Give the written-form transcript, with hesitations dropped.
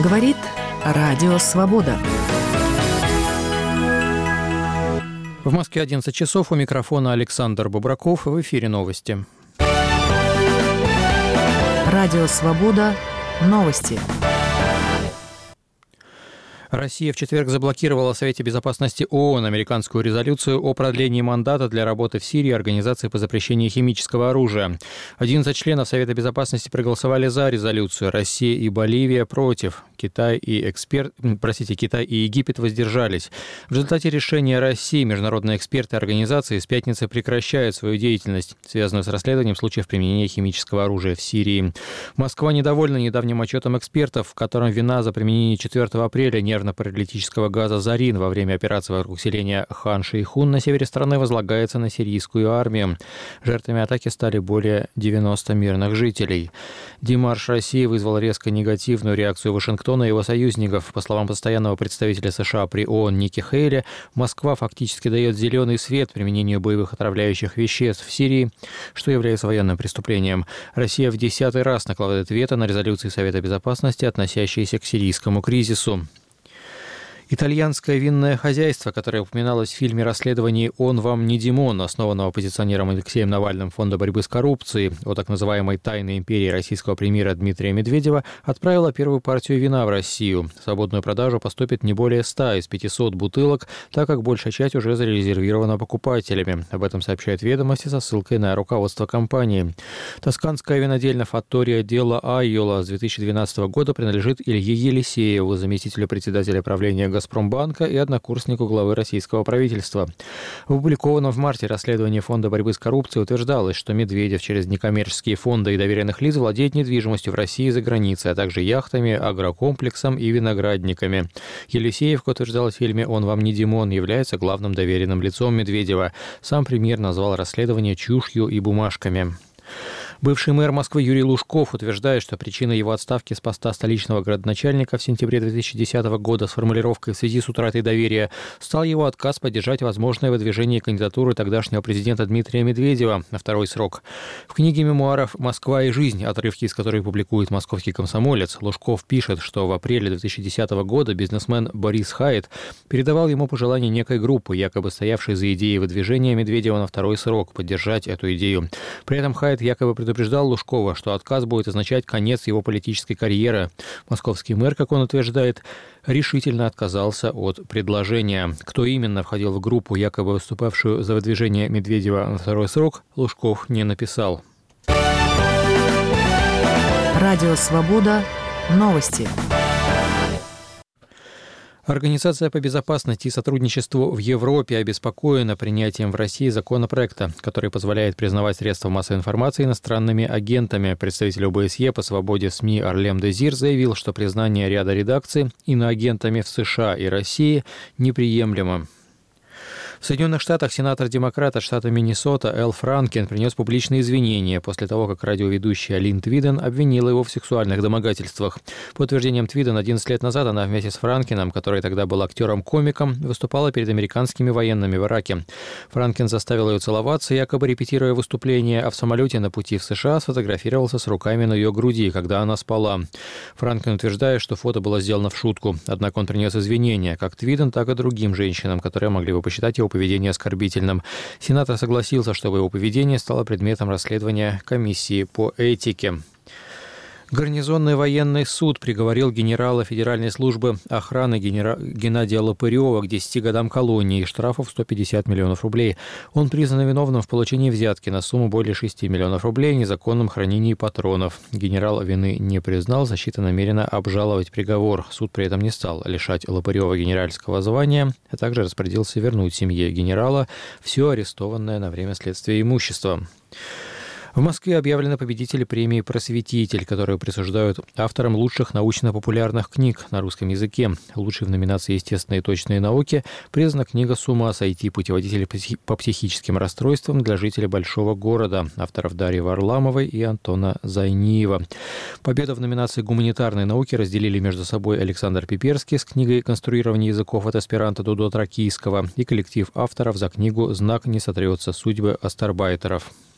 Говорит Радио Свобода. В Москве 11 часов. У микрофона Александр Бобраков. В эфире новости. Радио Свобода. Новости. Россия в четверг заблокировала в Совете Безопасности ООН американскую резолюцию о продлении мандата для работы в Сирии Организации по запрещению химического оружия. 11 членов Совета Безопасности проголосовали за резолюцию, Россия и Боливия против. Китай и Египет воздержались. В результате решения России международные эксперты организации с пятницы прекращают свою деятельность, связанную с расследованием случаев применения химического оружия в Сирии. Москва недовольна недавним отчетом экспертов, в котором вина за применение 4 апреля нервно-паралитического газа «Зарин» во время операции вокруг селения Хан-Шейхун на севере страны возлагается на сирийскую армию. Жертвами атаки стали более 90 мирных жителей. Демарш России вызвал резко негативную реакцию Вашингтона и его союзников. По словам постоянного представителя США при ООН Ники Хейли, Москва фактически дает зеленый свет применению боевых отравляющих веществ в Сирии, что является военным преступлением. Россия в 10-й раз накладывает вето на резолюции Совета Безопасности, относящиеся к сирийскому кризису. Итальянское винное хозяйство, которое упоминалось в фильме «Расследование «Он вам не Димон», основанного оппозиционером Алексеем Навальным Фонда борьбы с коррупцией о так называемой «тайной империи» российского премьера Дмитрия Медведева, отправило первую партию вина в Россию. В свободную продажу поступит не более 100 из 500 бутылок, так как большая часть уже зарезервирована покупателями. Об этом сообщает «Ведомости» со ссылкой на руководство компании. Тосканская винодельня «Фаттория Делла Айола» с 2012 года принадлежит Илье Елисееву, заместителю председателя правления «Газпромбанка» и однокурснику главы российского правительства. В опубликованном в марте расследовании Фонда борьбы с коррупцией утверждалось, что Медведев через некоммерческие фонды и доверенных лиц владеет недвижимостью в России и за границей, а также яхтами, агрокомплексом и виноградниками. Елисеев, как утверждалось в фильме «Он вам не Димон», является главным доверенным лицом Медведева. Сам премьер назвал расследование чушью и бумажками. Бывший мэр Москвы Юрий Лужков утверждает, что причиной его отставки с поста столичного градоначальника в сентябре 2010 года с формулировкой «в связи с утратой доверия» стал его отказ поддержать возможное выдвижение кандидатуры тогдашнего президента Дмитрия Медведева на второй срок. В книге мемуаров «Москва и жизнь», отрывки из которой публикует «Московский комсомолец», Лужков пишет, что в апреле 2010 года бизнесмен Борис Хайт передавал ему пожелание некой группы, якобы стоявшей за идеей выдвижения Медведева на второй срок, поддержать эту идею. При этом Хайт якобы предупреждал Лужкова, что отказ будет означать конец его политической карьеры. Московский мэр, как он утверждает, решительно отказался от предложения. Кто именно входил в группу, якобы выступавшую за выдвижение Медведева на второй срок, Лужков не написал. Радио Свобода. Новости. Организация по безопасности и сотрудничеству в Европе обеспокоена принятием в России законопроекта, который позволяет признавать средства массовой информации иностранными агентами. Представитель ОБСЕ по свободе СМИ Арлем Дезир заявил, что признание ряда редакций иноагентами в США и России неприемлемо. В Соединенных Штатах сенатор-демократ от штата Миннесота Эл Франкен принес публичные извинения после того, как радиоведущая Лин Твиден обвинила его в сексуальных домогательствах. По утверждениям Твиден, 11 лет назад она вместе с Франкеном, который тогда был актером-комиком, выступала перед американскими военными в Ираке. Франкен заставил ее целоваться, якобы репетируя выступление, а в самолете на пути в США сфотографировался с руками на ее груди, когда она спала. Франкен утверждает, что фото было сделано в шутку, однако он принес извинения как Твиден, так и другим женщинам, которые могли бы посчитать его поведение оскорбительным. Сенатор согласился, чтобы его поведение стало предметом расследования комиссии по этике. Гарнизонный военный суд приговорил генерала Федеральной службы охраны Геннадия Лопырева к 10 годам колонии и штрафу в 150 миллионов рублей. Он признан виновным в получении взятки на сумму более 6 миллионов рублей и незаконном хранении патронов. Генерал вины не признал, защита намерена обжаловать приговор. Суд при этом не стал лишать Лопырева генеральского звания, а также распорядился вернуть семье генерала все арестованное на время следствия имущество. В Москве объявлены победители премии «Просветитель», которую присуждают авторам лучших научно-популярных книг на русском языке. Лучшей в номинации «Естественные и точные науки» признана книга «С ума сойти. Путеводитель по психическим расстройствам для жителей большого города» авторов Дарьи Варламовой и Антона Зайниева. Победу в номинации «Гуманитарные науки» разделили между собой Александр Пиперский с книгой «Конструирование языков от эсперанто до тракийского» и коллектив авторов за книгу «Знак не сотрется. Судьбы астарбайтеров».